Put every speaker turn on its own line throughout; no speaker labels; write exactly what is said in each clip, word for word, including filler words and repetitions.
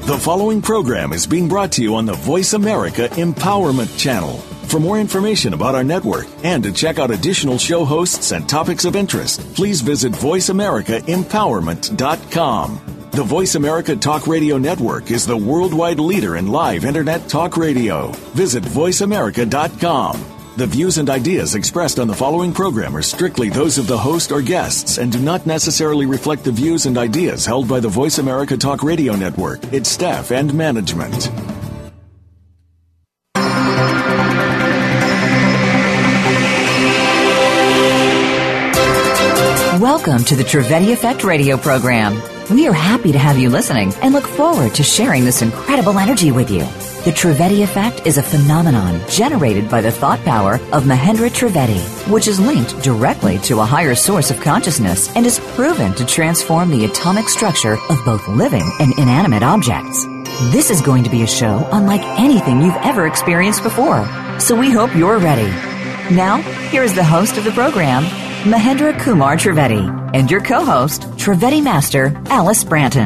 The following program is being brought to you on the Voice America Empowerment Channel. For more information about our network and to check out additional show hosts and topics of interest, please visit voice america empowerment dot com. The Voice America Talk Radio Network is the worldwide leader in live Internet talk radio. Visit voice america dot com. The views and ideas expressed on the following program are strictly those of the host or guests and do not necessarily reflect the views and ideas held by the Voice America Talk Radio Network, its staff, and management.
Welcome to the Trivedi Effect radio program. We are happy to have you listening and look forward to sharing this incredible energy with you. The Trivedi Effect is a phenomenon generated by the thought power of Mahendra Trivedi, which is linked directly to a higher source of consciousness and is proven to transform the atomic structure of both living and inanimate objects. This is going to be a show unlike anything you've ever experienced before, so we hope you're ready. Now, here is the host of the program, Mahendra Kumar Trivedi, and your co-host, Trivedi Master, Alice Branton.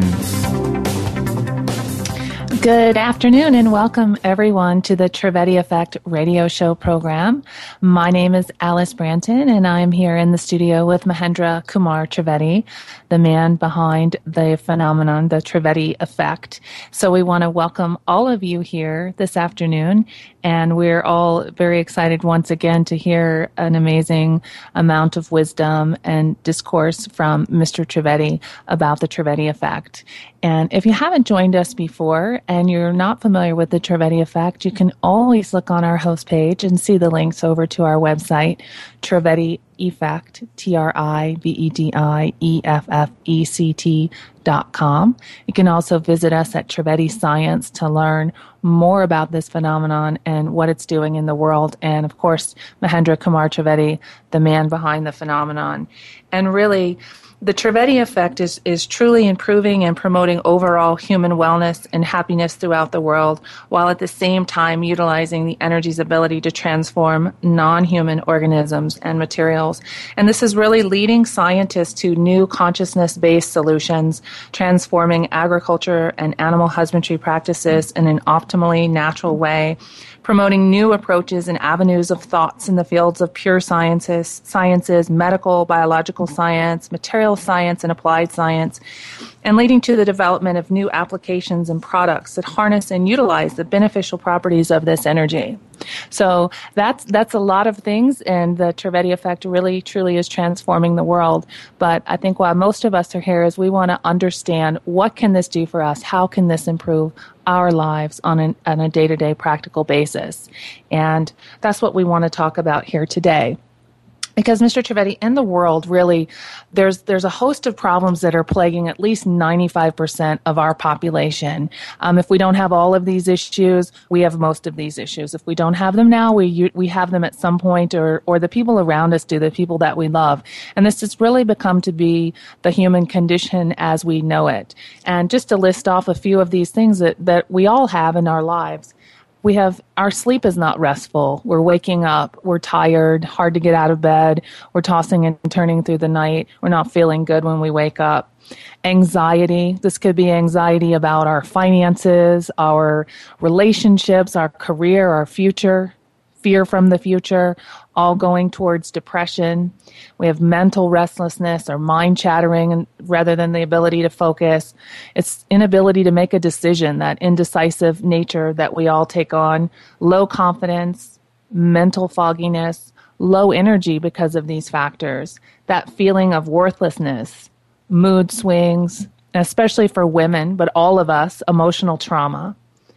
Good afternoon and welcome everyone to the Trivedi Effect radio show program. My name is Alice Branton and I'm here in the studio with Mahendra Kumar Trivedi, the man behind the phenomenon, the Trivedi Effect. So we want to welcome all of you here this afternoon, and we're all very excited once again to hear an amazing amount of wisdom and discourse from Mister Trivedi about the Trivedi Effect. And if you haven't joined us before and you're not familiar with the Trivedi Effect, you can always look on our host page and see the links over to our website, Trivedi Effect, T R I V E D I E F F E C T dot com. You can also visit us at Trivedi Science to learn more about this phenomenon and what it's doing in the world. And of course, Mahendra Kumar Trivedi, the man behind the phenomenon. And really, the Trivedi Effect is, is truly improving and promoting overall human wellness and happiness throughout the world, while at the same time utilizing the energy's ability to transform non-human organisms and materials. And this is really leading scientists to new consciousness-based solutions, transforming agriculture and animal husbandry practices in an optimally natural way, promoting new approaches and avenues of thoughts in the fields of pure sciences, sciences, medical, biological science, material science, and applied science, and leading to the development of new applications and products that harness and utilize the beneficial properties of this energy. So that's that's a lot of things, and the Trivedi Effect really, truly is transforming the world. But I think while most of us are here is we want to understand what can this do for us? How can this improve our lives on, an, on a day-to-day practical basis? And that's what we want to talk about here today. Because, Mister Trivedi, in the world, really, there's there's a host of problems that are plaguing at least ninety-five percent of our population. Um, if we don't have all of these issues, we have most of these issues. If we don't have them now, we we have them at some point, or or the people around us do, the people that we love. And this has really become to be the human condition as we know it. And just to list off a few of these things that, that we all have in our lives. We have, our sleep is not restful. We're waking up. We're tired, hard to get out of bed. We're tossing and turning through the night. We're not feeling good when we wake up. Anxiety. This could be anxiety about our finances, our relationships, our career, our future. Fear from the future, all going towards depression. We have mental restlessness or mind chattering and rather than the ability to focus. It's inability to make a decision, that indecisive nature that we all take on. Low confidence, mental fogginess, low energy because of these factors. That feeling of worthlessness, mood swings, especially for women, but all of us, emotional trauma.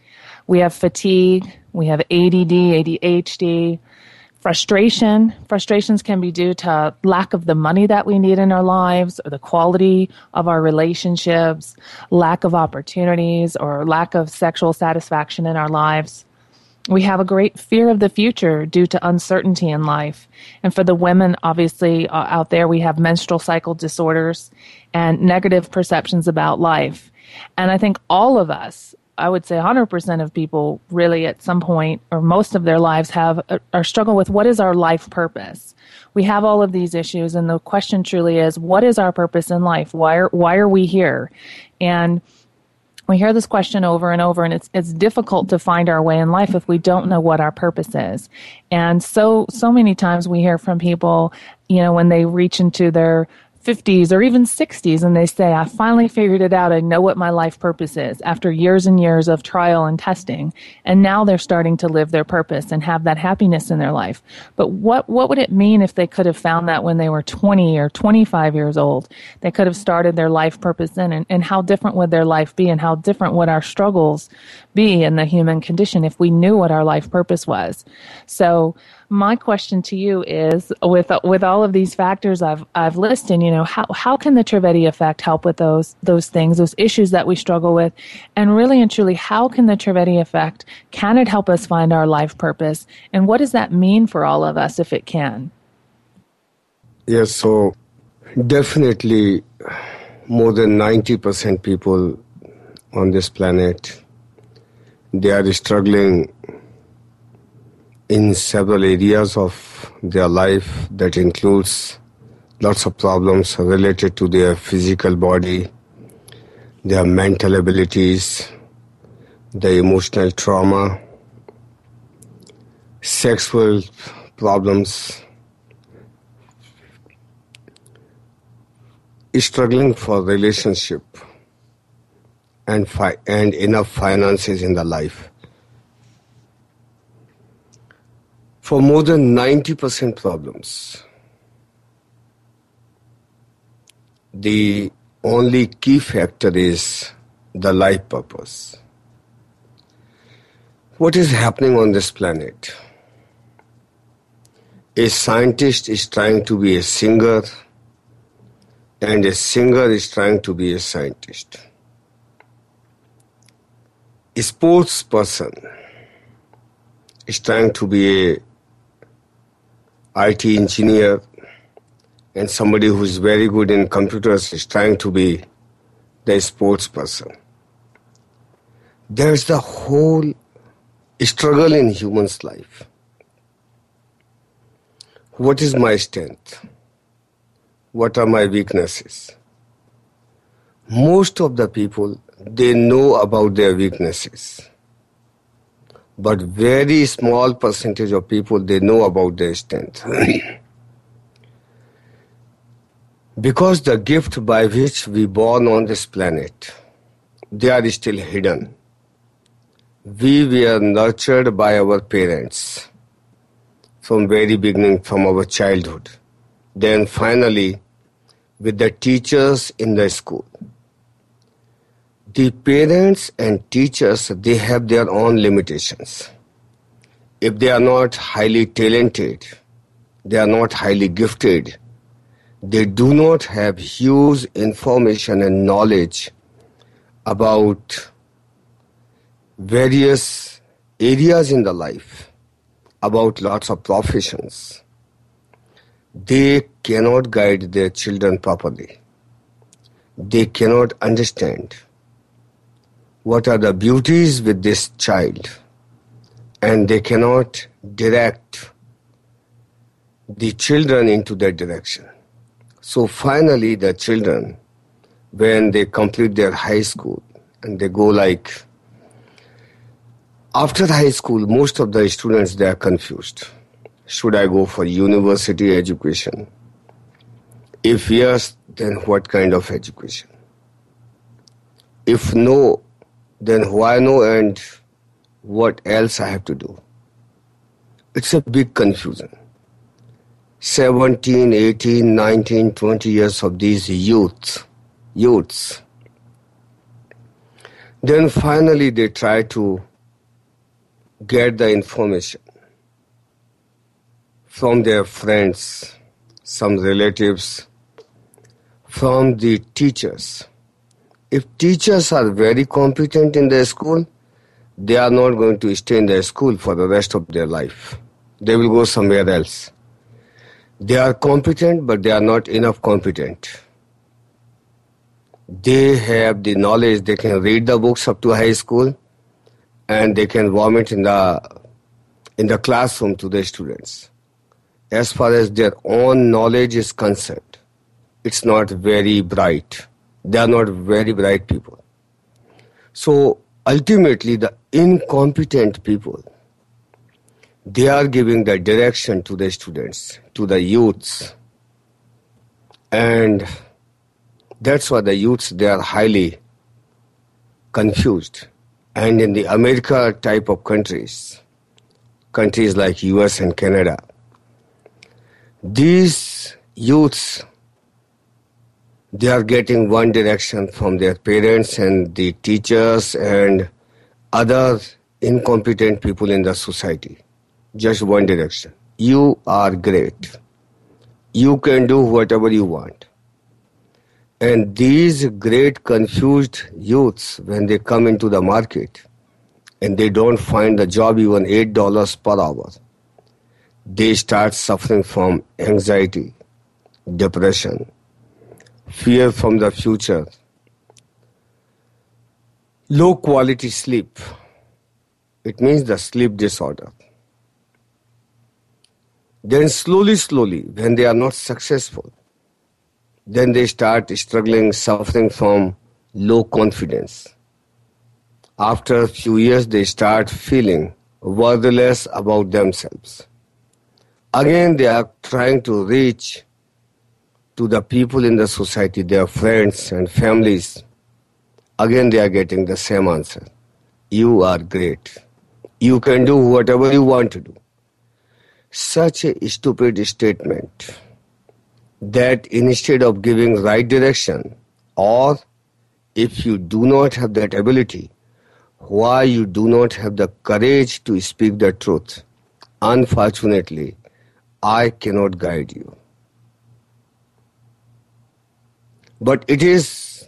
We have fatigue. We have A D D, A D H D, frustration. Frustrations can be due to lack of the money that we need in our lives, or the quality of our relationships, lack of opportunities, or lack of sexual satisfaction in our lives. We have a great fear of the future due to uncertainty in life. And for the women, obviously, uh, out there, we have menstrual cycle disorders and negative perceptions about life. And I think all of us, I would say one hundred percent of people really at some point or most of their lives have or struggle with what is our life purpose. We have all of these issues, and the question truly is, what is our purpose in life? Why are, why are we here? And we hear this question over and over, and it's it's difficult to find our way in life if we don't know what our purpose is. And so so many times we hear from people, you know, when they reach into their fifties or even sixties and they say, I finally figured it out. I know what my life purpose is after years and years of trial and testing. And now they're starting to live their purpose and have that happiness in their life. But what, what would it mean if they could have found that when they were twenty or twenty-five years old? They could have started their life purpose then. And, and how different would their life be, and how different would our struggles be in the human condition if we knew what our life purpose was? So my question to you is, with with all of these factors I've I've listed, you know, how how can the Trivedi effect help with those those things, those issues that we struggle with, and really and truly, how can the Trivedi effect, can it help us find our life purpose, and what does that mean for all of us if it can?
Yes, so definitely more than ninety percent people on this planet, they are struggling in several areas of their life. That includes lots of problems related to their physical body, their mental abilities, their emotional trauma, sexual problems, struggling for relationship and fi- and enough finances in the life. For more than ninety percent problems, the only key factor is the life purpose. What is happening on this planet? A scientist is trying to be a singer, and a singer is trying to be a scientist. A sports person is trying to be a I T engineer, and somebody who is very good in computers is trying to be the sports person. There's the whole struggle in human's life. What is my strength? What are my weaknesses? Most of the people, they know about their weaknesses. But very small percentage of people, they know about their strength. Because the gift by which we born on this planet, they are still hidden. We were nurtured by our parents from very beginning, from our childhood. Then finally, with the teachers in the school. The parents and teachers, they have their own limitations. If they are not highly talented, they are not highly gifted, they do not have huge information and knowledge about various areas in the life, about lots of professions, they cannot guide their children properly. They cannot understand what are the beauties with this child, and they cannot direct the children into that direction. So finally the children, when they complete their high school and they go like, after high school, most of the students, they are confused. Should I go for university education? If yes, then what kind of education? If no, then why no, and what else I have to do? It's a big confusion. seventeen, eighteen, nineteen, twenty years of these youths, youths. Then finally they try to get the information from their friends, some relatives, from the teachers. If teachers are very competent in their school, they are not going to stay in their school for the rest of their life. They will go somewhere else. They are competent, but they are not enough competent. They have the knowledge, they can read the books up to high school, and they can vomit in the, in the classroom to the students. As far as their own knowledge is concerned, it's not very bright. They are not very bright people. So ultimately, the incompetent people, they are giving the direction to the students, to the youths. And that's why the youths, they are highly confused. And in the America type of countries, countries like U S and Canada, these youths, they are getting one direction from their parents and the teachers and other incompetent people in the society. Just one direction. You are great. You can do whatever you want. And these great confused youths, when they come into the market and they don't find a job even eight dollars per hour, they start suffering from anxiety, depression, fear from the future, low quality sleep. It means the sleep disorder. Then slowly, slowly, when they are not successful, then they start struggling, suffering from low confidence. After a few years, they start feeling worthless about themselves. Again, they are trying to reach to the people in the society, their friends and families. Again, they are getting the same answer. You are great. You can do whatever you want to do. Such a stupid statement that instead of giving right direction, or if you do not have that ability, why you do not have the courage to speak the truth? Unfortunately, I cannot guide you. But it is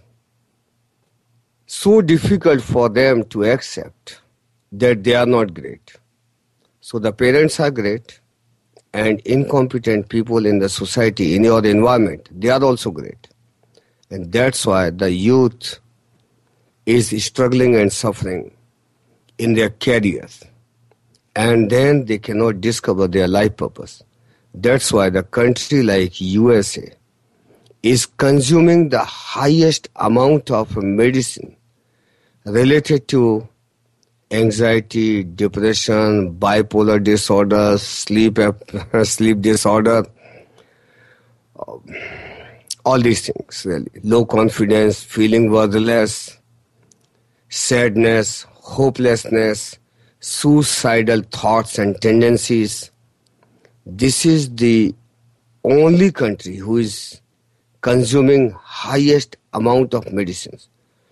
so difficult for them to accept that they are not great. So the parents are great, and incompetent people in the society, in your environment, they are also great. And that's why the youth is struggling and suffering in their careers. And then they cannot discover their life purpose. That's why the country like U S A is consuming the highest amount of medicine related to anxiety, depression, bipolar disorder, sleep sleep disorder, all these things really. Low confidence, feeling worthless, sadness, hopelessness, suicidal thoughts and tendencies. This is the only country who is consuming highest amount of medicines.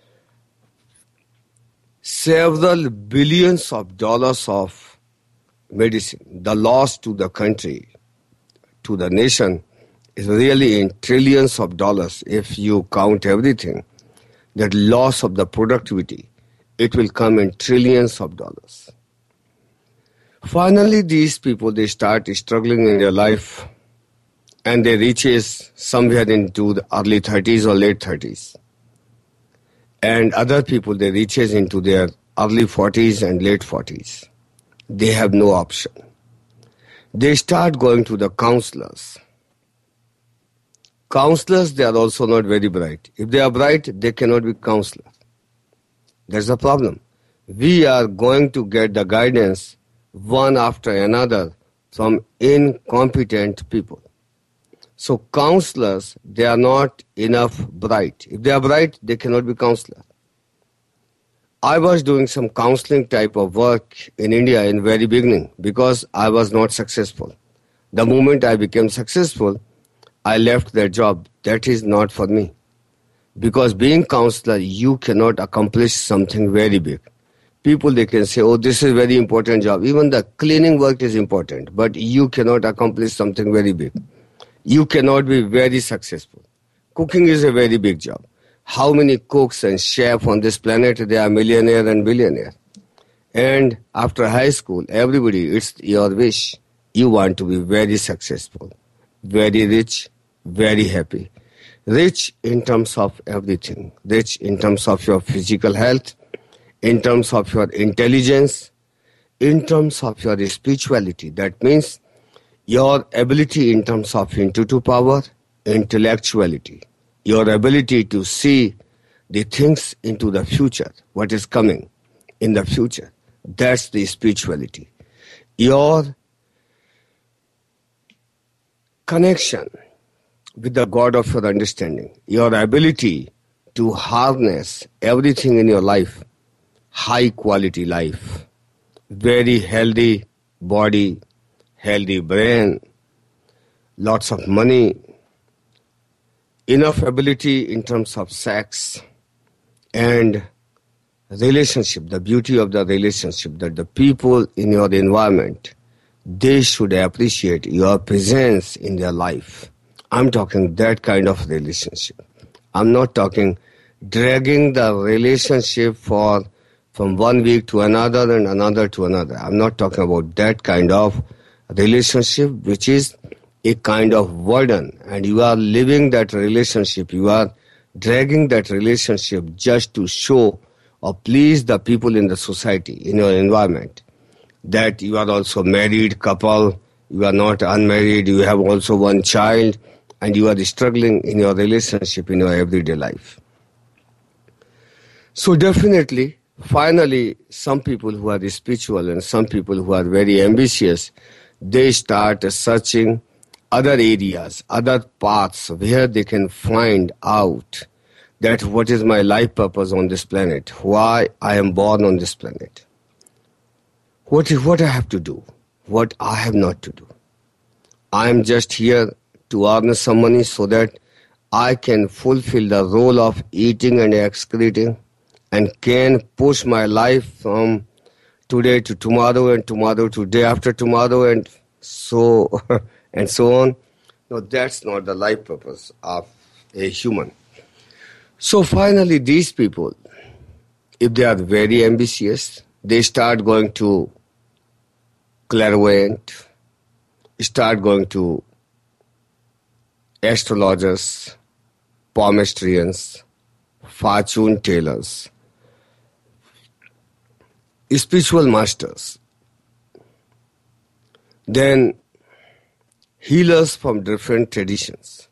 Several billions of dollars of medicine. The loss to the country, to the nation, is really in trillions of dollars. If you count everything, that loss of the productivity, it will come in trillions of dollars. Finally, these people, they start struggling in their life and they reaches somewhere into the early thirties or late thirties. And other people, they reaches into their early forties and late forties. They have no option. They start going to the counselors. Counselors, they are also not very bright. If they are bright, they cannot be counselors. That's the problem. We are going to get the guidance one after another from incompetent people. So counselors, they are not enough bright. If they are bright, they cannot be counselors. I was doing some counseling type of work in India in very beginning because I was not successful. The moment I became successful, I left that job. That is not for me. Because being counselor, you cannot accomplish something very big. People, they can say, oh, this is a very important job. Even the cleaning work is important, but you cannot accomplish something very big. You cannot be very successful. Cooking is a very big job. How many cooks and chefs on this planet, they are millionaire and billionaire. And after high school, everybody, it's your wish. You want to be very successful, very rich, very happy. Rich in terms of everything. Rich in terms of your physical health, in terms of your intelligence, in terms of your spirituality. That means your ability in terms of intuitive power, intellectuality, your ability to see They think into the future, what is coming in the future. That's the spirituality. Your connection with the God of your understanding, your ability to harness everything in your life, high quality life, very healthy body, healthy brain, lots of money, enough ability in terms of sex and relationship, the beauty of the relationship, that the people in your environment, they should appreciate your presence in their life. I'm talking that kind of relationship. I'm not talking dragging the relationship for from one week to another and another to another. I'm not talking about that kind of relationship, which is a kind of burden, and you are living that relationship. You are dragging that relationship just to show or please the people in the society, in your environment, that you are also married couple, you are not unmarried, you have also one child, and you are struggling in your relationship in your everyday life. So definitely, finally, some people who are spiritual and some people who are very ambitious, they start searching other areas, other paths where they can find out that what is my life purpose on this planet, why I am born on this planet, what is what I have to do, what I have not to do. I am just here to earn some money so that I can fulfill the role of eating and excreting and can push my life from today to tomorrow and tomorrow to day after tomorrow and so and so on. No, that's not the life purpose of a human. So finally, these people, if they are very ambitious, they start going to clairvoyant, start going to astrologers, palmistrians, fortune tellers, spiritual masters, then healers from different traditions,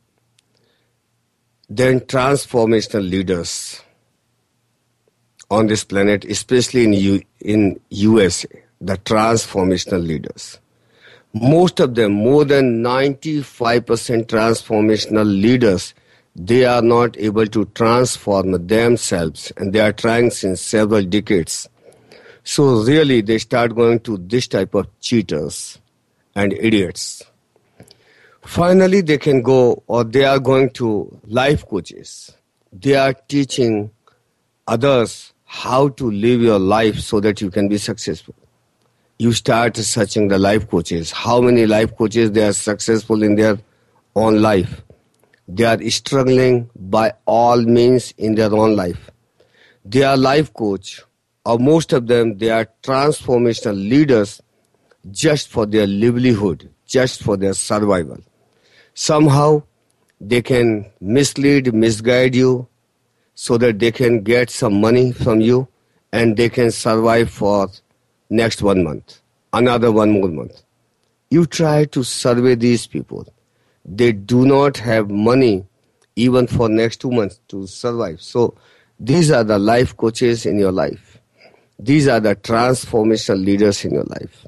then transformational leaders on this planet, especially in U- in U S A, the transformational leaders. Most of them, more than ninety-five percent transformational leaders, they are not able to transform themselves, and they are trying since several decades. So really, they start going to this type of cheaters and idiots. Finally, they can go, or they are going to life coaches. They are teaching others how to live your life so that you can be successful. You start searching the life coaches. How many life coaches they are successful in their own life? They are struggling by all means in their own life. They are life coach, or most of them, they are transformational leaders just for their livelihood, just for their survival. Somehow, they can mislead, misguide you so that they can get some money from you and they can survive for next one month, another one more month. You try to survey these people. They do not have money even for next two months to survive. So these are the life coaches in your life. These are the transformational leaders in your life.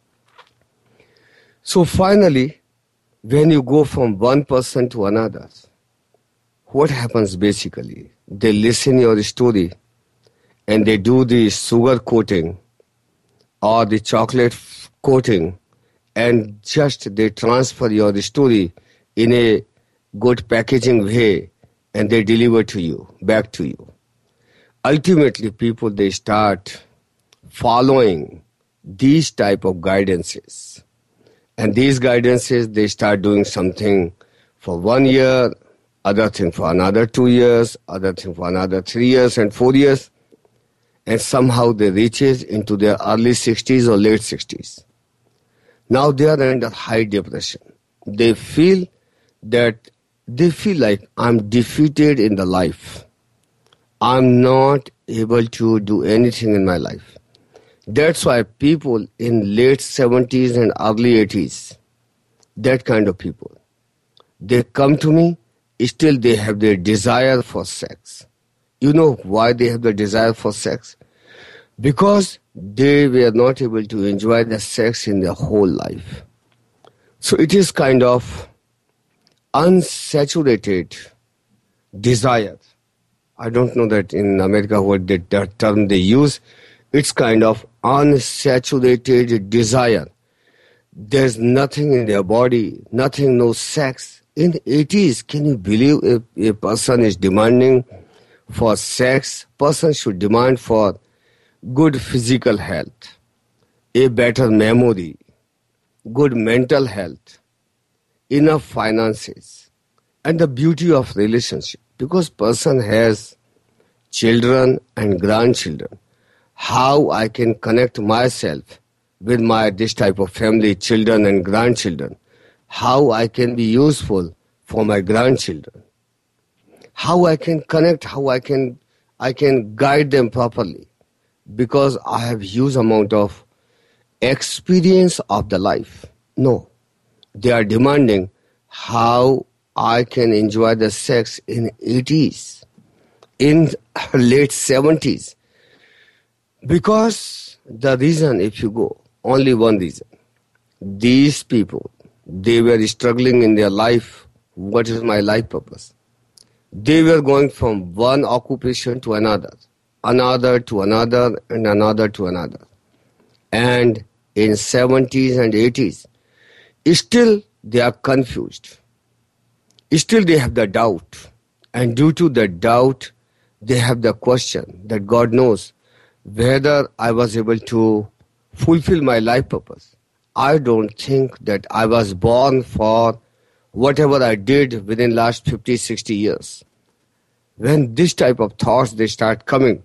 So finally, when you go from one person to another, what happens basically? They listen your story and they do the sugar coating or the chocolate coating, and just they transfer your story in a good packaging way and they deliver to you, back to you. Ultimately, people, they start following these type of guidances. And these guidances, they start doing something for one year, other thing for another two years, other thing for another three years and four years. And somehow they reaches into their early sixties or late sixties. Now they are under high depression. They feel that they feel like I'm defeated in the life. I'm not able to do anything in my life. That's why people in late seventies and early eighties, that kind of people, they come to me, still they have their desire for sex. You know why they have the desire for sex? Because they were not able to enjoy the sex in their whole life. So it is kind of unsaturated desire. I don't know that in America what the, the term they use. It's kind of unsaturated desire. There's nothing in their body, nothing, no sex. In the eighties, can you believe if a person is demanding for sex? Person should demand for good physical health, a better memory, good mental health, enough finances, and the beauty of relationship. Because person has children and grandchildren. How I can connect myself with my this type of family, children and grandchildren. How I can be useful for my grandchildren. How I can connect, how I can I can guide them properly. Because I have huge amount of experience of the life. No. They are demanding how I can enjoy the sex in eighties, in late seventies. Because the reason, if you go, only one reason. These people, they were struggling in their life. What is my life purpose? They were going from one occupation to another, another to another, and another to another. And in seventies and eighties, still they are confused. Still they have the doubt. And due to the doubt, they have the question that God knows whether I was able to fulfill my life purpose. I don't think that I was born for whatever I did within last fifty, sixty years. When this type of thoughts, they start coming,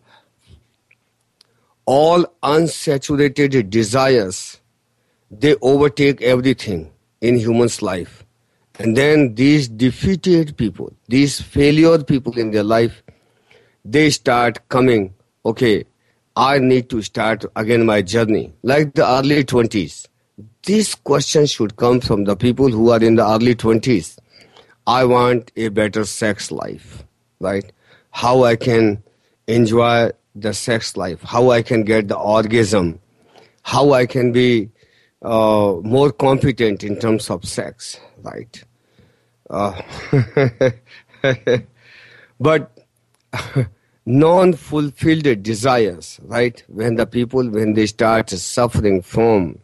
all unsaturated desires, they overtake everything in human's life. And then these defeated people, these failure people in their life, they start coming, okay, I need to start again my journey. Like the early twenties. This question should come from the people who are in the early twenties. I want a better sex life, right? How I can enjoy the sex life, how I can get the orgasm, how I can be uh, more competent in terms of sex, right? Uh, but non-fulfilled desires, right? When the people, when they start suffering from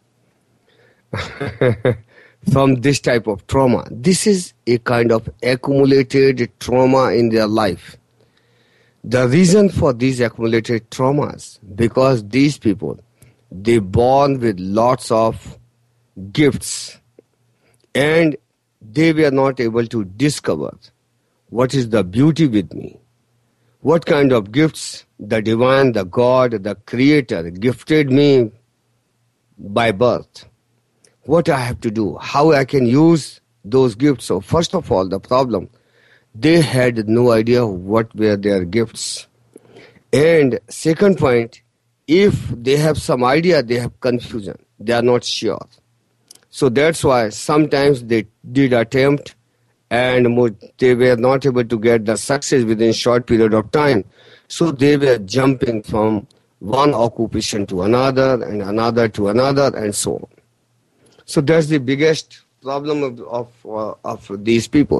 from this type of trauma, this is a kind of accumulated trauma in their life. The reason for these accumulated traumas, because these people, they born with lots of gifts and they were not able to discover what is the beauty with me. What kind of gifts the divine, the God, the creator gifted me by birth. What I have to do, how I can use those gifts. So first of all, the problem, they had no idea what were their gifts. And second point, if they have some idea, they have confusion. They are not sure. So that's why sometimes they did attempt and they were not able to get the success within a short period of time. So they were jumping from one occupation to another and another to another and so on. So that's the biggest problem of of, uh, of these people.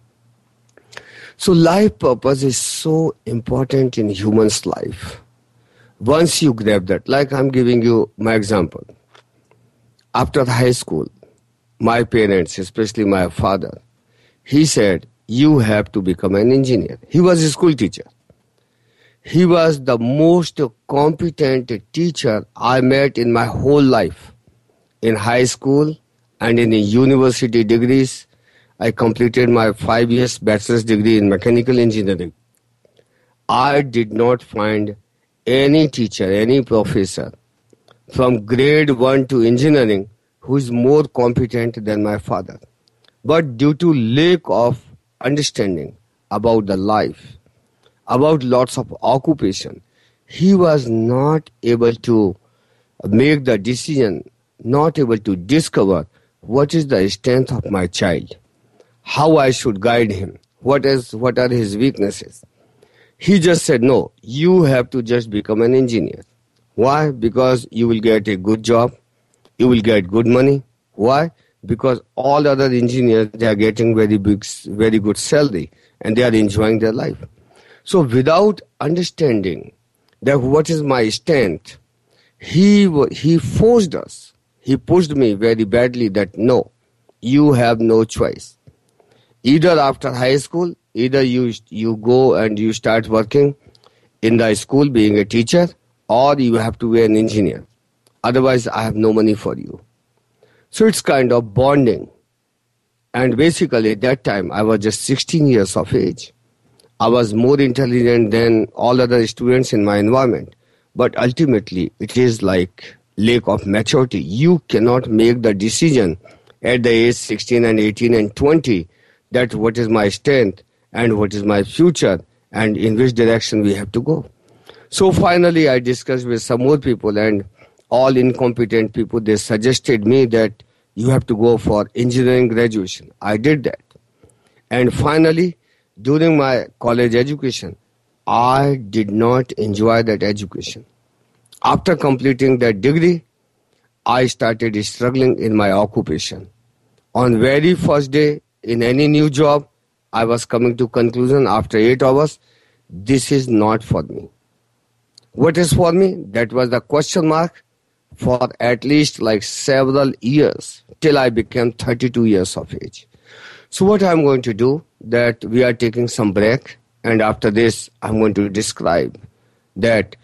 So life purpose is so important in human's life. Once you grab that, like I'm giving you my example. After high school, my parents, especially my father, he said, you have to become an engineer. He was a school teacher. He was the most competent teacher I met in my whole life. In high school and in the university degrees, I completed my five years bachelor's degree in mechanical engineering. I did not find any teacher, any professor from grade one to engineering who is more competent than my father. But due to lack of understanding about the life, about lots of occupation, he was not able to make the decision, not able to discover what is the strength of my child, how I should guide him, what is what are his weaknesses. He just said, no, you have to just become an engineer. Why? Because you will get a good job. You will get good money. Why? Because all other engineers, they are getting very big, very good salary and they are enjoying their life. So without understanding that what is my strength, he, he forced us. He pushed me very badly that no, you have no choice. Either after high school, either you, you go and you start working in the school being a teacher, or you have to be an engineer. Otherwise, I have no money for you. So it's kind of bonding. And basically, at that time, I was just sixteen years of age. I was more intelligent than all other students in my environment. But ultimately, it is like lack of maturity. You cannot make the decision at the age sixteen and eighteen and twenty that what is my strength and what is my future and in which direction we have to go. So finally, I discussed with some more people, and all incompetent people, they suggested me that you have to go for engineering graduation. I did that. And finally, during my college education, I did not enjoy that education. After completing that degree, I started struggling in my occupation. On very first day in any new job, I was coming to conclusion after eight hours, this is not for me. What is for me? That was the question mark for at least like several years till I became thirty-two years of age. So what I'm going to do, that we are taking some break, and after this I'm going to describe that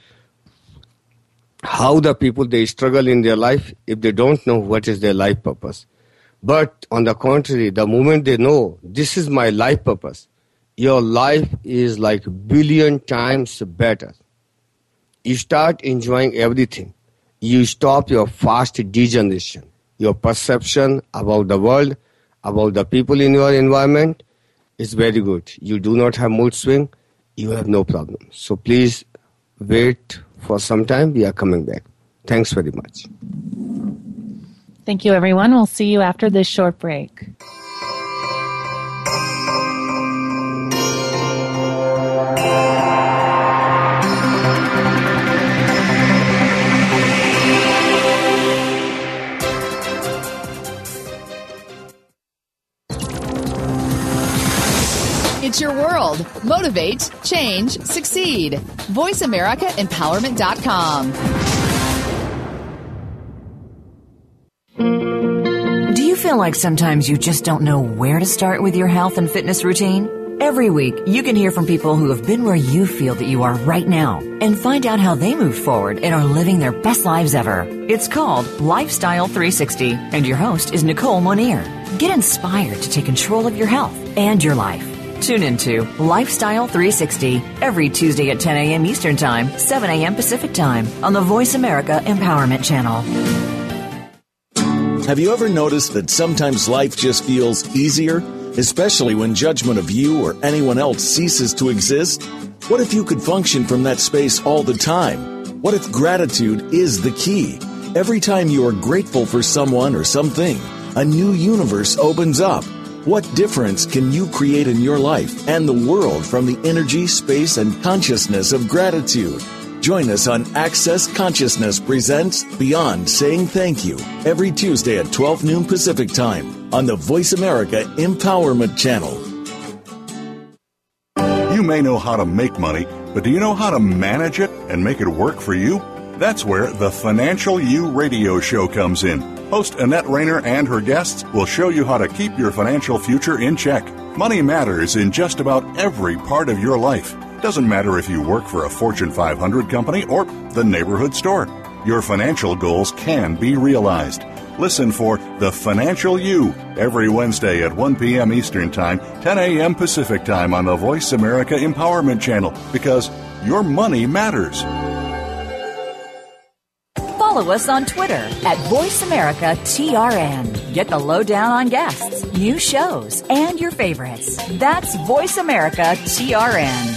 how the people, they struggle in their life if they don't know what is their life purpose. But on the contrary, the moment they know this is my life purpose, your life is like billion times better. You start enjoying everything. You stop your fast degeneration. Your perception about the world, about the people in your environment is very good. You do not have mood swing. You have no problem. So please wait for some time. We are coming back. Thanks very much.
Thank you, everyone. We'll see you after this short break.
It's your world. Motivate, change, succeed. voice america empowerment dot com.
Do you feel like sometimes you just don't know where to start with your health and fitness routine? Every week, you can hear from people who have been where you feel that you are right now and find out how they moved forward and are living their best lives ever. It's called Lifestyle three sixty, and your host is Nicole Monier. Get inspired to take control of your health and your life. Tune into Lifestyle three sixty every Tuesday at ten a.m. Eastern Time, seven a.m. Pacific Time on the Voice America Empowerment Channel.
Have you ever noticed that sometimes life just feels easier, especially when judgment of you or anyone else ceases to exist? What if you could function from that space all the time? What if gratitude is the key? Every time you are grateful for someone or something, a new universe opens up. What difference can you create in your life and the world from the energy, space, and consciousness of gratitude? Join us on Access Consciousness Presents Beyond Saying Thank You every Tuesday at twelve noon Pacific Time on the Voice America Empowerment Channel.
You may know how to make money, but do you know how to manage it and make it work for you? That's where the Financial You radio show comes in. Host Annette Rayner and her guests will show you how to keep your financial future in check. Money matters in just about every part of your life. Doesn't matter if you work for a Fortune five hundred company or the neighborhood store. Your financial goals can be realized. Listen for The Financial You every Wednesday at one p.m. Eastern Time, ten a.m. Pacific Time on the Voice America Empowerment Channel, because your money matters.
Follow us on Twitter at Voice America T R N. Get the lowdown on guests, new shows, and your favorites. That's Voice America T R N.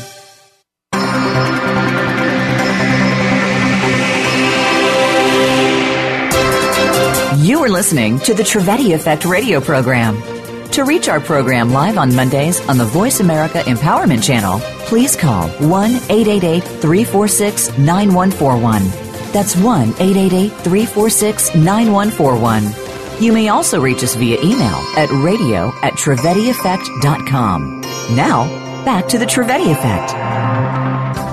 You are listening to the Trivedi Effect radio program. To reach our program live on Mondays on the Voice America Empowerment Channel, please call one eight eight eight, three four six, nine one four one. That's one eight eight eight, three four six, nine one four one. You may also reach us via email at radio at Trivedi Effect dot com. Now, back to the Trivedi Effect.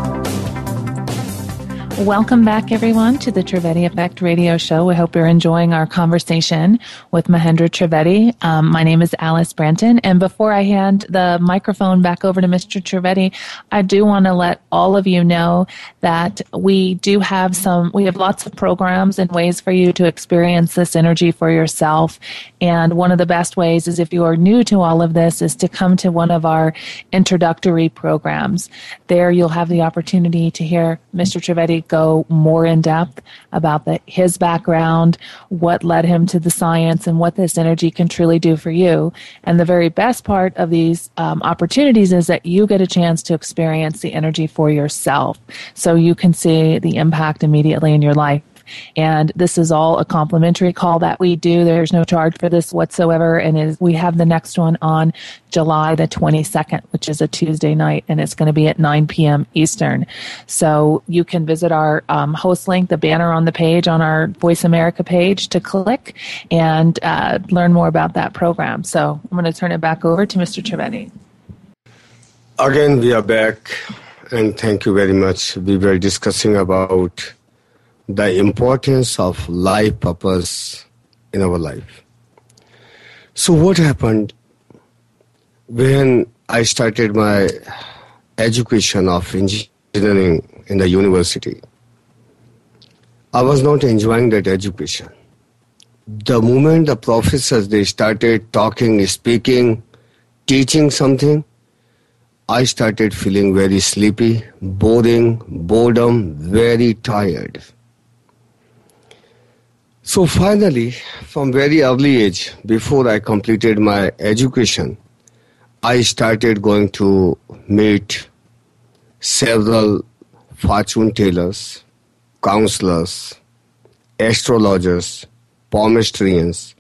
Welcome back, everyone, to the Trivedi Effect radio show. We hope you're enjoying our conversation with Mahendra Trivedi. Um, my name is Alice Branton, and before I hand the microphone back over to Mister Trivedi, I do want to let all of you know that we do have some, we have lots of programs and ways for you to experience this energy for yourself. And one of the best ways is, if you are new to all of this, is to come to one of our introductory programs. There you'll have the opportunity to hear Mister Trivedi go more in depth about the, his background, what led him to the science, and what this energy can truly do for you. And the very best part of these um, opportunities is that you get a chance to experience the energy for yourself, so you can see the impact immediately in your life. And this is all a complimentary call that we do. There's no charge for this whatsoever. And is, we have the next one on July the twenty-second, which is a Tuesday night, and it's going to be at nine p.m. Eastern. So you can visit our um, host link, the banner on the page on our Voice America page, to click and uh, learn more about that program. So I'm going to turn it back over to Mister Trivedi.
Again, we are back, and thank you very much. We were discussing about the importance of life purpose in our life. So what happened when I started my education of engineering in the university? I was not enjoying that education. The moment the professors, they started talking, speaking, teaching something, I started feeling very sleepy, boring, boredom, very tired. So finally, from very early age, before I completed my education, I started going to meet several fortune tellers, counselors, astrologers, palmistrians,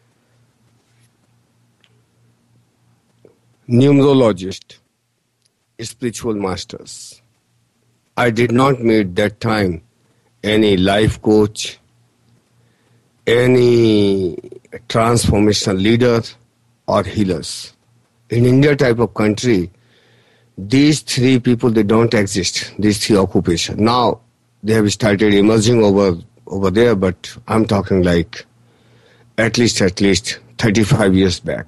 numerologists, spiritual masters. I did not meet that time any life coach, any transformational leader or healers. In India type of country, these three people, they don't exist, these three occupations. Now, they have started emerging over, over there, but I'm talking like at least, at least thirty-five years back.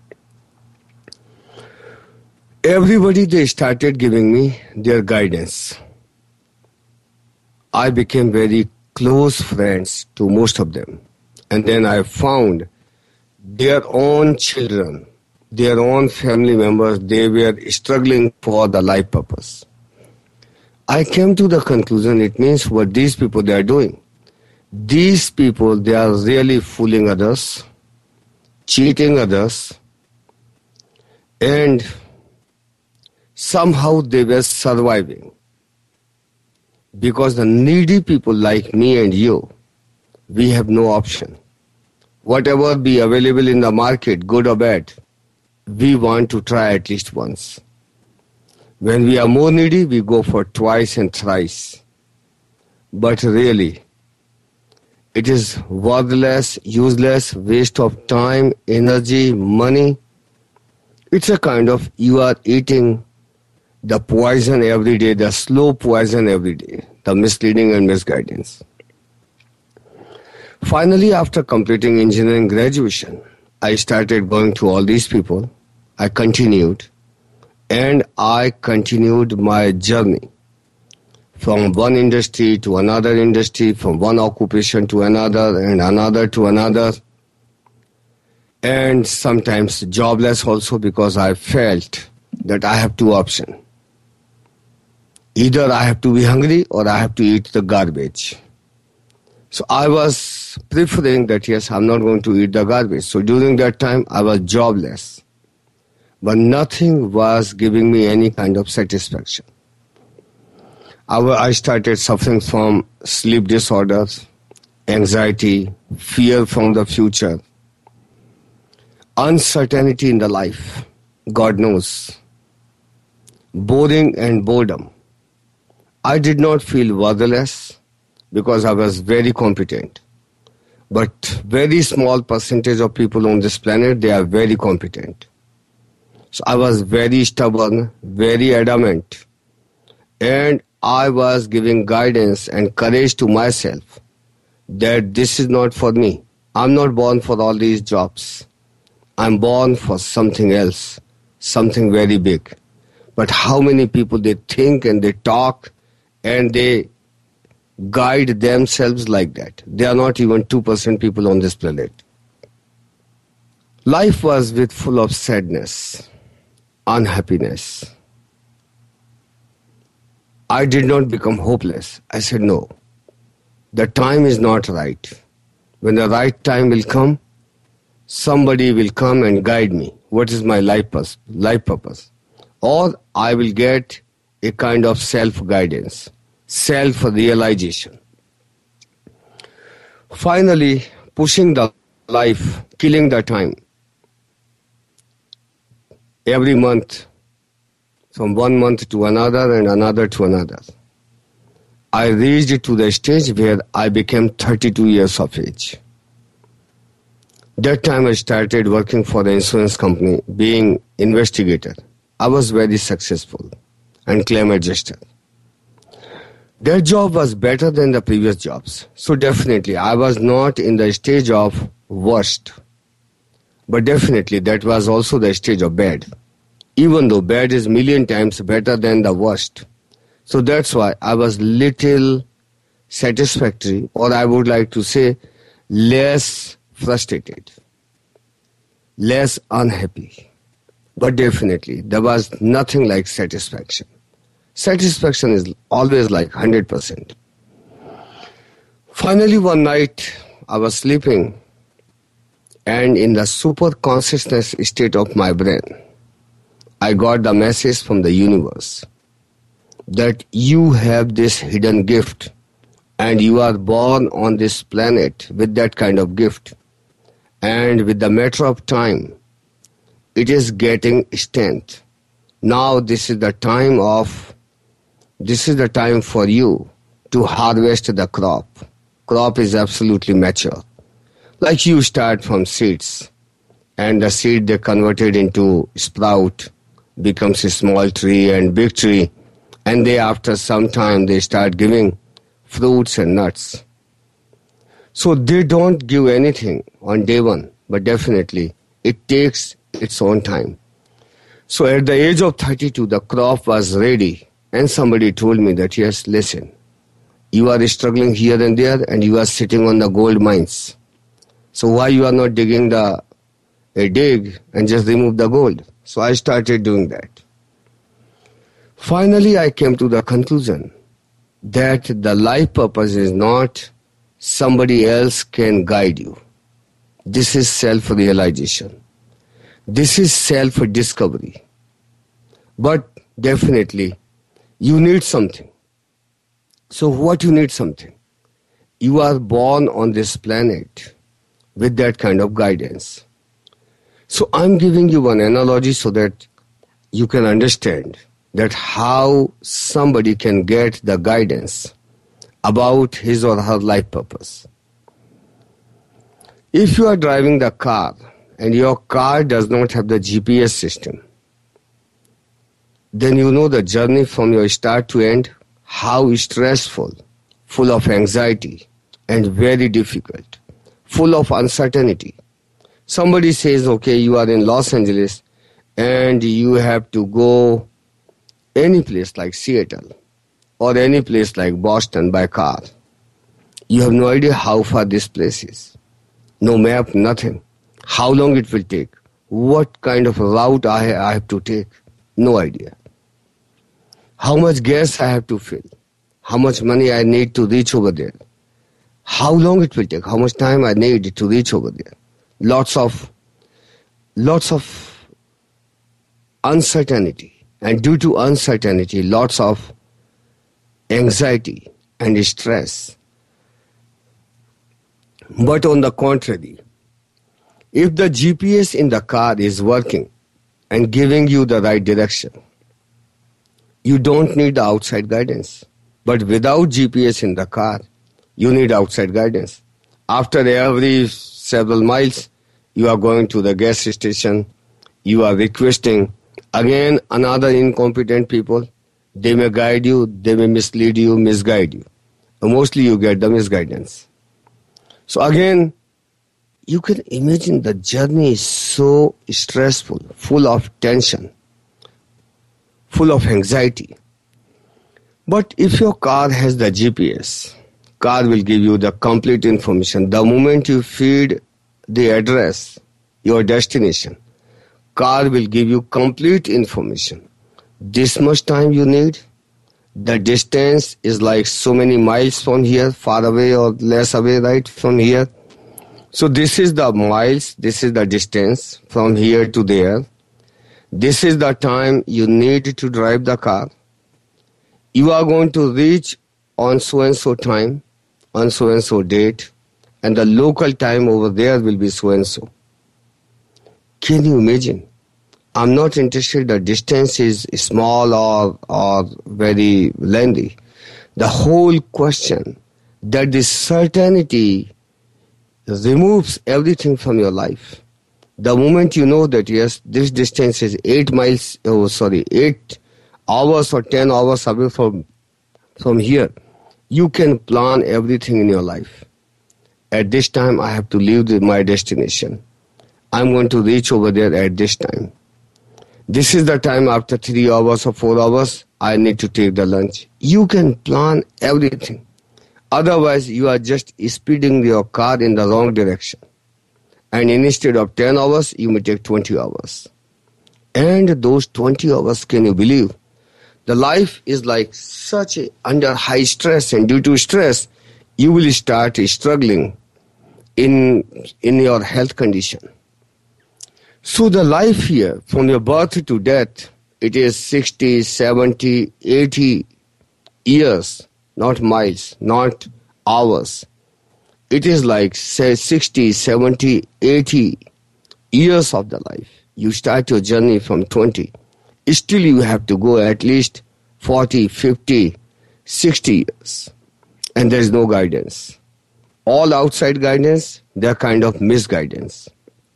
Everybody, they started giving me their guidance. I became very close friends to most of them. And then I found their own children, their own family members, they were struggling for the life purpose. I came to the conclusion, it means what these people, they are doing. These people, they are really fooling others, cheating others, and somehow they were surviving. Because the needy people like me and you, we have no option. Whatever be available in the market, good or bad, we want to try at least once. When we are more needy, we go for twice and thrice. But really, it is worthless, useless, waste of time, energy, money. It's a kind of, you are eating the poison every day, the slow poison every day, the misleading and misguidance. Finally, after completing engineering graduation, I started going to all these people. I continued, and I continued my journey from one industry to another industry, from one occupation to another, and another to another, and sometimes jobless also, because I felt that I have two options. Either I have to be hungry or I have to eat the garbage. So I was preferring that, yes, I'm not going to eat the garbage. So during that time, I was jobless. But nothing was giving me any kind of satisfaction. I, I started suffering from sleep disorders, anxiety, fear from the future, uncertainty in the life. God knows. boring and boredom. I did not feel worthless because I was very competent. But very small percentage of people on this planet, they are very competent. So I was very stubborn, very adamant. And I was giving guidance and courage to myself that this is not for me. I'm not born for all these jobs. I'm born for something else, something very big. But how many people they think and they talk and they guide themselves like that? They are not even two percent people on this planet. Life was with full of sadness, unhappiness. I did not become hopeless. I said, no, the time is not right. When the right time will come, somebody will come and guide me. What is my life purpose? Life purpose? Or I will get a kind of self-guidance, self-realization. Finally, pushing the life, killing the time. Every month, from one month to another and another to another. I reached to the stage where I became thirty-two years of age. That time I started working for the insurance company, being investigator. I was very successful and claim adjuster. That job was better than the previous jobs. So definitely I was not in the stage of worst. But definitely that was also the stage of bad. Even though bad is million times better than the worst. So that's why I was little satisfactory, or I would like to say less frustrated, less unhappy. But definitely there was nothing like satisfaction. Satisfaction is always like one hundred percent. Finally one night I was sleeping, and in the super consciousness state of my brain, I got the message from the universe that you have this hidden gift and you are born on this planet with that kind of gift. And with the matter of time, it is getting strength. Now this is the time of, this is the time for you to harvest the crop. Crop is absolutely mature. Like you start from seeds, and the seed they converted into sprout, becomes a small tree and big tree, and they after some time they start giving fruits and nuts. So they don't give anything on day one, but definitely it takes its own time. So at the age of thirty-two, the crop was ready, and somebody told me that, yes, listen, you are struggling here and there and you are sitting on the gold mines. So why you are not digging the a dig and just remove the gold? So I started doing that. Finally, I came to the conclusion that the life purpose is not somebody else can guide you. This is self-realization. This is self-discovery. But definitely, you need something. So what you need something? You are born on this planet with that kind of guidance. So I'm giving you one analogy so that you can understand that how somebody can get the guidance about his or her life purpose. If you are driving the car and your car does not have the G P S system, then you know the journey from your start to end, how stressful, full of anxiety, and very difficult, full of uncertainty. Somebody says, okay, you are in Los Angeles and you have to go any place like Seattle or any place like Boston by car. You have no idea how far this place is. No map, nothing. How long it will take. What kind of route I have to take. No idea. How much gas I have to fill. How much money I need to reach over there. How long it will take. How much time I need to reach over there. Lots of, lots of uncertainty. And due to uncertainty, lots of anxiety and stress. But on the contrary, if the G P S in the car is working and giving you the right direction, you don't need the outside guidance. But without G P S in the car, you need outside guidance. After every several miles, you are going to the gas station, you are requesting, again, another incompetent people. They may guide you, they may mislead you, misguide you. And mostly you get the misguidance. So again, you can imagine the journey is so stressful, full of tension, full of anxiety. But if your car has the G P S, car will give you the complete information. The moment you feed the address, your destination, car will give you complete information. This much time you need, the distance is like so many miles from here, far away or less away, right, from here. So this is the miles, this is the distance from here to there. This is the time you need to drive the car. You are going to reach on so-and-so time, on so-and-so date, and the local time over there will be so-and-so. Can you imagine? I'm not interested the distance is small or, or very lengthy. The whole question that this certainty removes everything from your life. The moment you know that, yes, this distance is eight miles, oh, sorry, eight hours or ten hours away from, from here, you can plan everything in your life. At this time, I have to leave the, my destination. I'm going to reach over there at this time. This is the time after three hours or four hours, I need to take the lunch. You can plan everything. Otherwise, you are just speeding your car in the wrong direction. And instead of ten hours, you may take twenty hours. And those twenty hours, can you believe? The life is like such a, under high stress, and due to stress, you will start struggling in, in your health condition. So the life here, from your birth to death, it is sixty, seventy, eighty years, not miles, not hours. It is like, say, sixty, seventy, eighty years of the life. You start your journey from twenty. Still you have to go at least forty, fifty, sixty years. And there is no guidance. All outside guidance, they are kind of misguidance.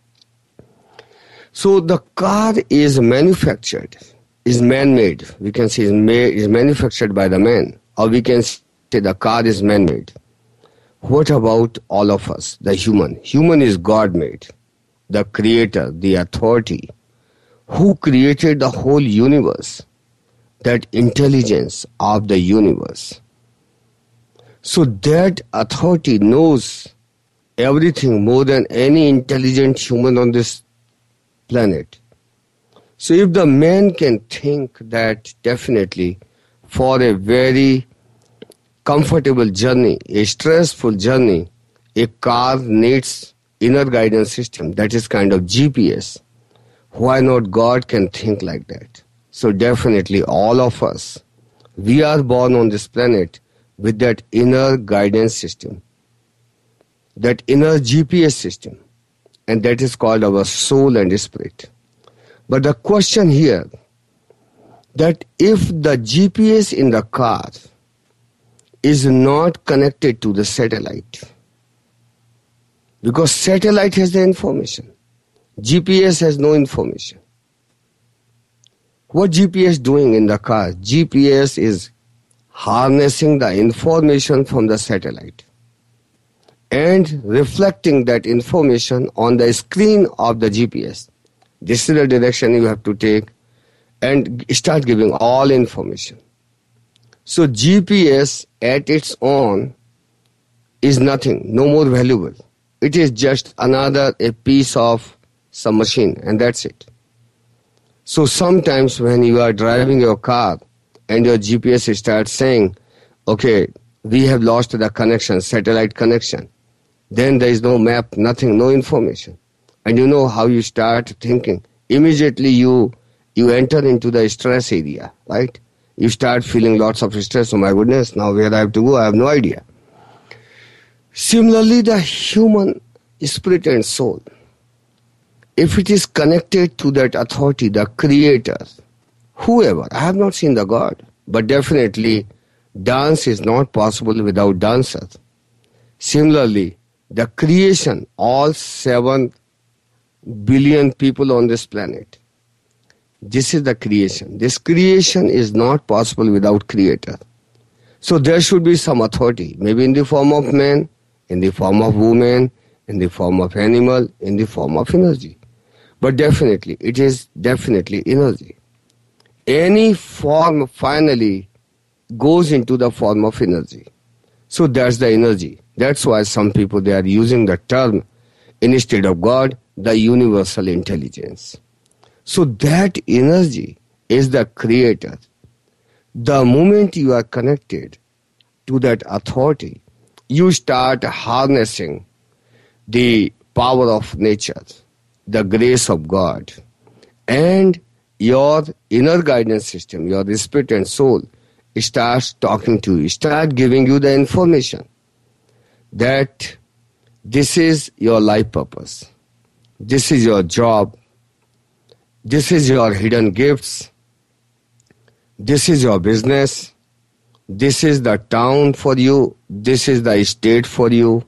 So the car is manufactured, is man-made. We can say is, made, is manufactured by the man. Or we can say the car is man-made. What about all of us, the human? Human is God-made, the creator, the authority, who created the whole universe, that intelligence of the universe. So that authority knows everything more than any intelligent human on this planet. So if the man can think that definitely for a very comfortable journey, a stressful journey, a car needs inner guidance system, that is kind of G P S. Why not God can think like that? So definitely all of us, we are born on this planet with that inner guidance system, that inner G P S system, and that is called our soul and spirit. But the question here, that if the G P S in the car is not connected to the satellite, because satellite has the information, G P S has no information. What G P S doing in the car? G P S is harnessing the information from the satellite and reflecting that information on the screen of the G P S. This is the direction you have to take, and start giving all information. So G P S at its own is nothing, no more valuable. It is just another a piece of some machine, and that's it. So sometimes when you are driving your car and your G P S starts saying, okay, we have lost the connection, satellite connection, then there is no map, nothing, no information. And you know how you start thinking. Immediately you you enter into the stress area, right? You start feeling lots of stress. Oh my goodness, now where I have to go, I have no idea. Similarly, the human spirit and soul, if it is connected to that authority, the creator, whoever. I have not seen the God, but definitely dance is not possible without dancers. Similarly, the creation, all seven billion people on this planet, this is the creation. This creation is not possible without creator. So there should be some authority, maybe in the form of man, in the form of woman, in the form of animal, in the form of energy. But definitely, it is definitely energy. Any form finally goes into the form of energy. So that's the energy. That's why some people, they are using the term, instead of God, the universal intelligence. So that energy is the creator. The moment you are connected to that authority, you start harnessing the power of nature, the grace of God, and your inner guidance system, your spirit and soul, starts talking to you, start giving you the information that this is your life purpose, this is your job, this is your hidden gifts, this is your business, this is the town for you, this is the state for you,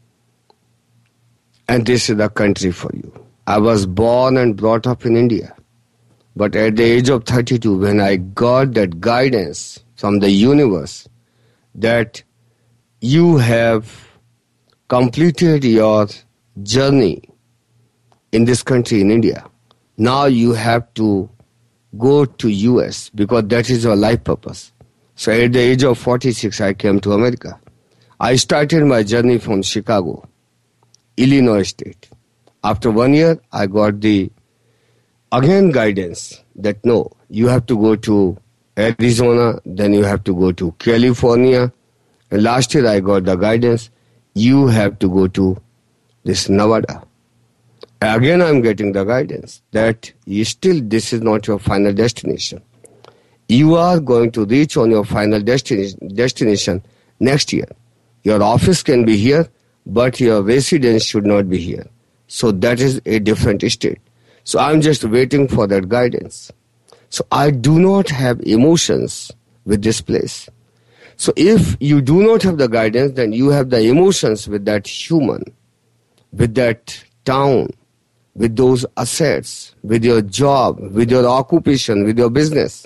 and this is the country for you. I was born and brought up in India. But at the age of thirty-two, when I got that guidance from the universe that you have completed your journey in this country, in India, now you have to go to U S because that is your life purpose. So at the age of forty-six, I came to America. I started my journey from Chicago, Illinois State. After one year, I got the again guidance that no, you have to go to Arizona, then you have to go to California. And last year I got the guidance, you have to go to this Nevada. Again I'm getting the guidance that you still, this is not your final destination. You are going to reach on your final destination, destination next year. Your office can be here, but your residence should not be here. So that is a different state. So I'm just waiting for that guidance. So I do not have emotions with this place. So if you do not have the guidance, then you have the emotions with that human, with that town, with those assets, with your job, with your occupation, with your business.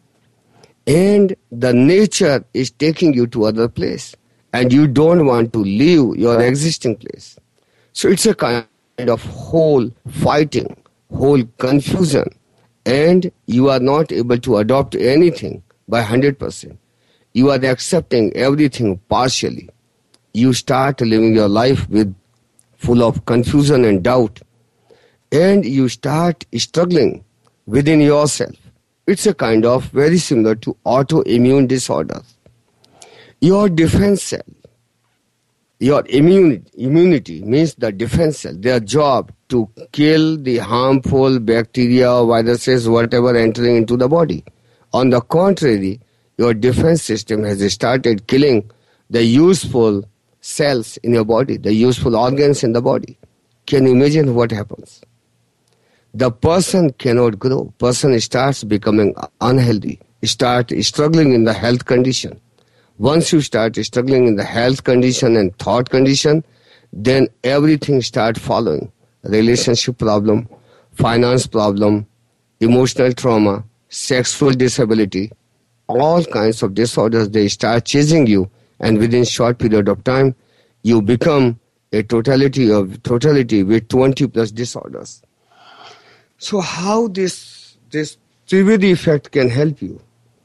And the nature is taking you to other place. And you don't want to leave your existing place. So it's a kind of whole fighting, whole confusion, and you are not able to adopt anything by one hundred percent. You are accepting everything partially. You start living your life with full of confusion and doubt, and you start struggling within yourself. It's a kind of very similar to autoimmune disorders. Your defense cell, your immunity, immunity means the defense cell, their job to kill the harmful bacteria, viruses, whatever entering into the body. On the contrary, your defense system has started killing the useful cells in your body, the useful organs in the body. Can you imagine what happens? The person cannot grow. Person starts becoming unhealthy, start struggling in the health condition. Once you start struggling in the health condition and thought condition, then everything starts following. Relationship problem, finance problem, emotional trauma, sexual disability, all kinds of disorders, they start chasing you, and within short period of time, you become a totality of totality with twenty plus disorders. So how this this Trivedi effect can help you?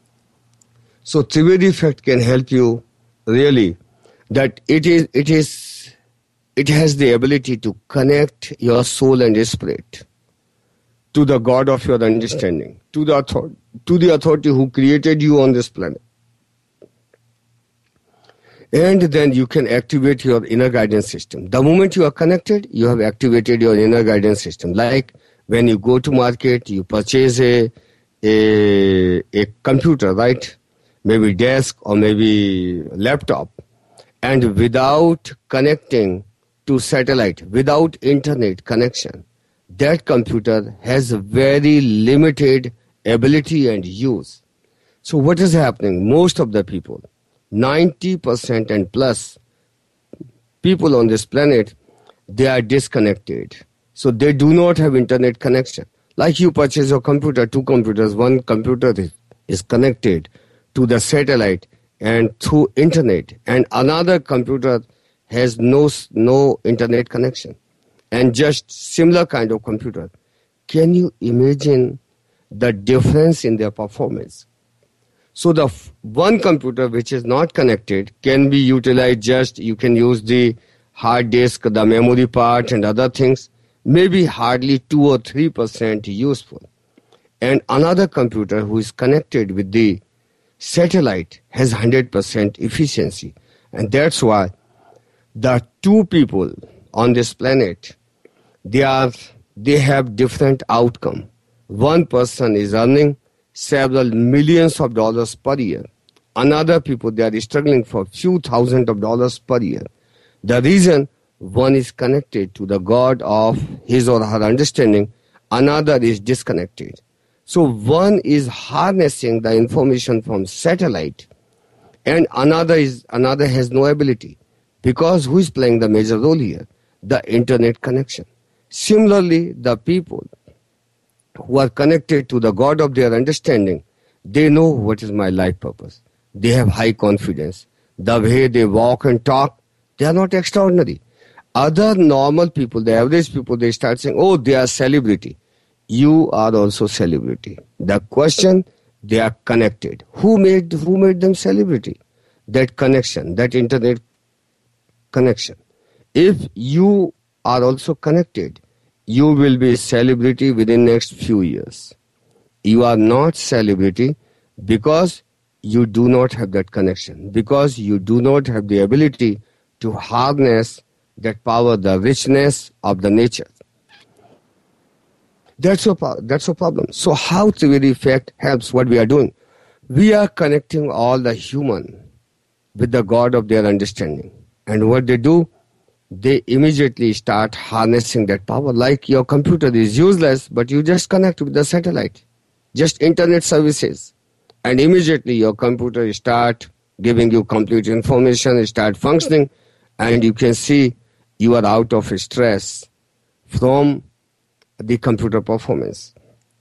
So Trivedi effect can help you really that it is it is it has the ability to connect your soul and spirit to the God of your understanding, to the authority, to the authority who created you on this planet. And then you can activate your inner guidance system. The moment you are connected, you have activated your inner guidance system. Like when you go to market, you purchase a a, a computer, right? Maybe desk or maybe laptop, and without connecting to satellite, without internet connection, that computer has very limited ability and use. So what is happening? Most of the people, ninety percent and plus people on this planet, they are disconnected. So they do not have internet connection. Like you purchase your computer, two computers, one computer is, is connected to the satellite and through internet, and another computer has no, no internet connection, and just similar kind of computer. Can you imagine the difference in their performance? So the f- one computer which is not connected can be utilized just, you can use the hard disk, the memory part and other things, maybe hardly two or three percent useful. And another computer who is connected with the satellite has one hundred percent efficiency. And that's why the two people on this planet, they are they have different outcome. One person is earning several millions of dollars per year. Another people, they are struggling for few thousand of dollars per year. The reason, one is connected to the God of his or her understanding, another is disconnected. So one is harnessing the information from satellite, and another is another has no ability. Because who is playing the major role here? The internet connection. Similarly, the people who are connected to the God of their understanding, they know what is my life purpose. They have high confidence. The way they walk and talk, they are not extraordinary. Other normal people, the average people, they start saying, oh, they are celebrity. You are also celebrity. The question, they are connected. Who made, who made them celebrity? That connection, that internet connection. If you are also connected, you will be a celebrity within next few years. You are not celebrity because you do not have that connection, because you do not have the ability to harness that power, the richness of the nature. That's a, that's a problem. So how Trivedi Effect helps what we are doing? We are connecting all the human with the God of their understanding. And what they do, they immediately start harnessing that power. Like your computer is useless, but you just connect with the satellite, just internet services. And immediately your computer start giving you complete information, start functioning, and you can see you are out of stress from the computer performance.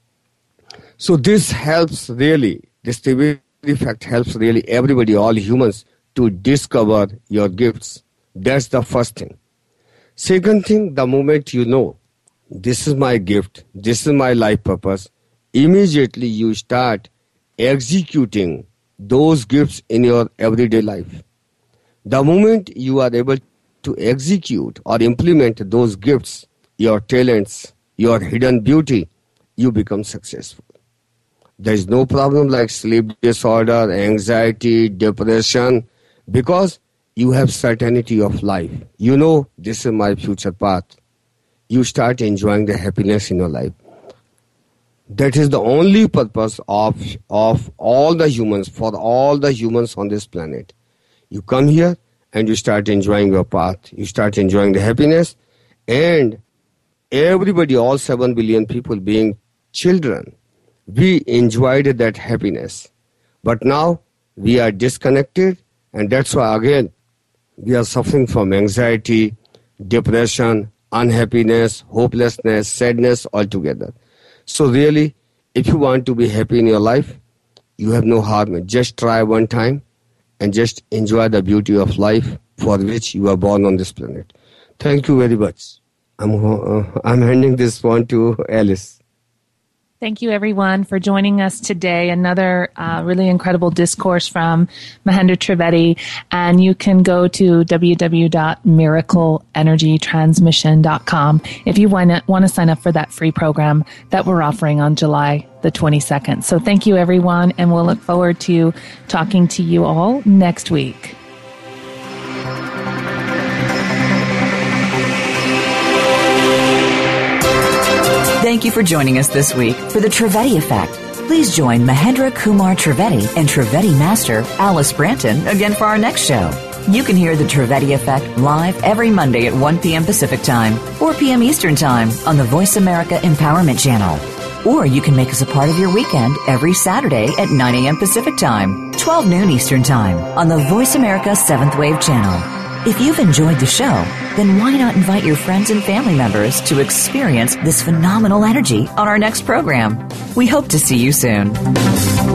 So this helps really, this Trivedi Effect helps really everybody, all humans, to discover your gifts. That's the first thing. Second thing, the moment you know, this is my gift, this is my life purpose, immediately you start executing those gifts in your everyday life. The moment you are able to execute or implement those gifts, your talents, your hidden beauty, you become successful. There is no problem like sleep disorder, anxiety, depression, because you have certainty of life. You know, this is my future path. You start enjoying the happiness in your life. That is the only purpose of, of all the humans, for all the humans on this planet. You come here and you start enjoying your path. You start enjoying the happiness, and everybody, all seven billion people being children, we enjoyed that happiness. But now we are disconnected, and that's why again we are suffering from anxiety, depression, unhappiness, hopelessness, sadness altogether. So really, if you want to be happy in your life, you have no harm. Just try one time and just enjoy the beauty of life for which you are born on this planet. Thank you very much. I'm, uh, I'm handing this one to Alice.
Thank you, everyone, for joining us today. Another uh, really incredible discourse from Mahendra Trivedi. And you can go to w w w dot miracle energy transmission dot com if you want to, want to sign up for that free program that we're offering on July the twenty-second. So thank you, everyone, and we'll look forward to talking to you all next week.
Thank you for joining us this week for the Trivedi Effect. Please join Mahendra Kumar Trivedi and Trivedi Master Alice Branton again for our next show. You can hear the Trivedi Effect live every Monday at one p.m. Pacific Time, four p.m. Eastern Time on the Voice America Empowerment Channel. Or you can make us a part of your weekend every Saturday at nine a.m. Pacific Time, twelve noon Eastern Time on the Voice America seventh Wave channel. If you've enjoyed the show, then why not invite your friends and family members to experience this phenomenal energy on our next program? We hope to see you soon.